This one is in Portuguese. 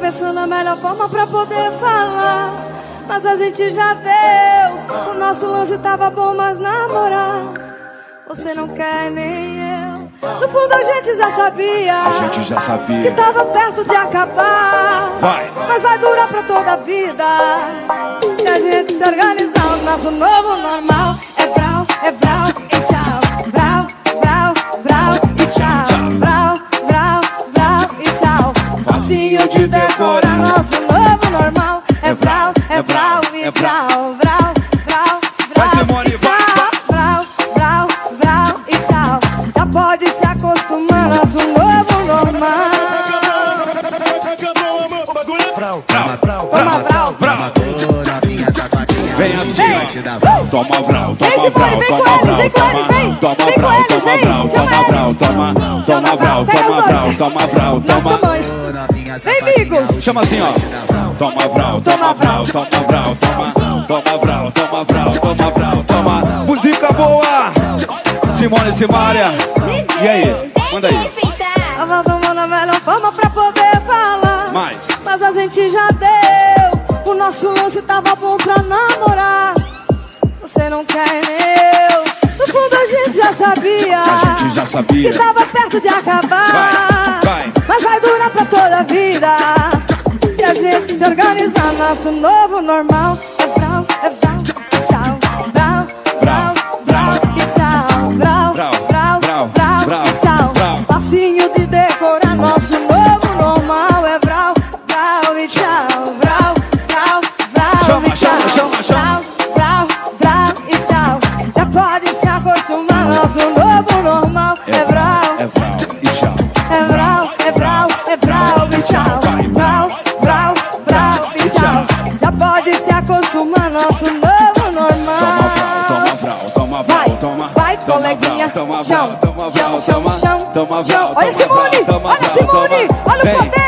pensando na melhor forma pra poder falar, mas a gente já deu. O nosso lance tava bom, mas namorar você não quer nem eu. No fundo a gente já sabia, que tava perto de acabar. Mas vai durar pra toda a vida se a gente se organizar. O nosso novo normal é brau e tchau. Brau, brau, brau e tchau. Brau, brau, brau e tchau. Facinho de decorar. Nosso novo normal é brau e tchau. Brau, brau, brau e tchau. Brau, brau, brau e tchau. Já pode se acostumar. Nosso novo normal. Toma brau, brau. Vem assim, toma brau, toma brau, toma brau, toma brau, toma brau, toma brau, toma brau, toma brau, toma brau, toma. Vem, amigos. Chama assim, ó. Toma brau, toma brau, toma brau, toma brau, toma brau, toma brau, toma. Música boa, Simone e Simária. E aí, manda aí. Tava tomando a melhor forma pra poder falar, mas a gente já deu. O nosso lance tava bom pra namorar, você não quer nem eu. No fundo a gente já sabia, que tava perto de acabar. Mas vai durar pra toda a vida se a gente se organizar. Nosso novo normal é brau, tchau. Brau, brau, brau e tchau. Brau, brau, brau e tchau. Passinho de decorar. Nosso novo normal é brau, brau e tchau. Brau, brau, brau e tchau. Brau, brau e tchau. Já pode se acostumar. Nosso novo normal é brau e tchau. É brau e tchau. Brau, brau, brau e tchau. Já pode se acostumar. Nosso novo normal. Toma brau, toma brau, toma. Vai, coleguinha. Chão, chão, chão, chão. Toma brau. Olha Simone, olha o poder.